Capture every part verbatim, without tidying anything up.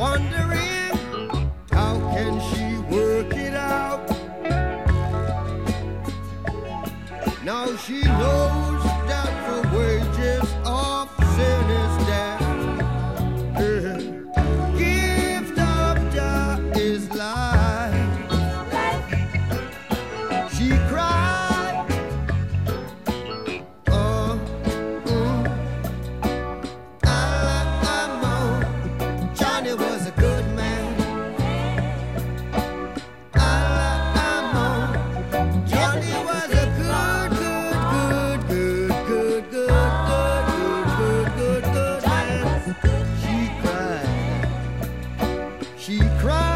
wondering how can she work it out. Now she knows that the wages of sin is death. Yeah. Gift of Jah is life. She cried. Oh, mm. Alamo. Johnny was a good man. Alamo. Johnny was a good, good, good, good, good, good, good, good, good, good man. She cried. She cried.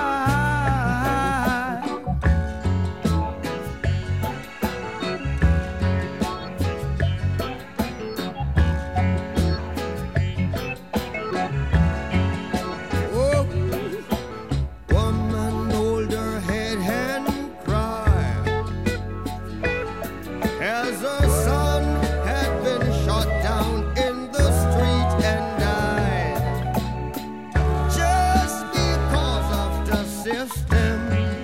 Oh, woman hold her head and cried as her son had been shot down in the street and died just because of the system.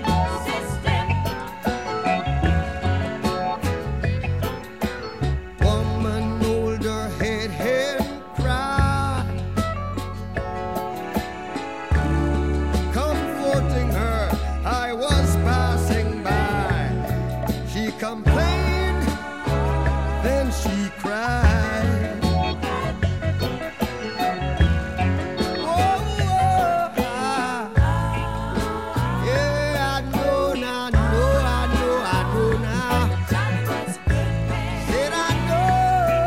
Woman hold her head and cried, comforting her. I was passing by. She complained, then she cried. Oh, oh, ah. Yeah, I know now, I know, I know, I know now. Said I know.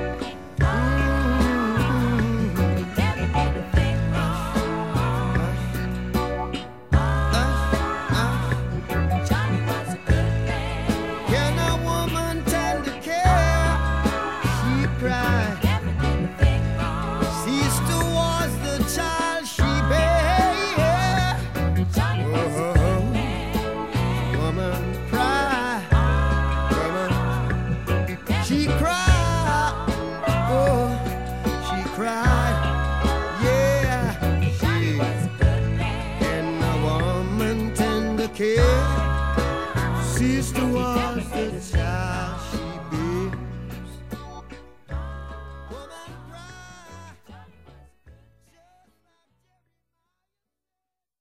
Can a woman tend to care? She cried. Sister was the child she bare. Oh, woman cry, woman. She cried. Oh, she cried. Yeah, she. Can a woman tend to care? Sister was the child.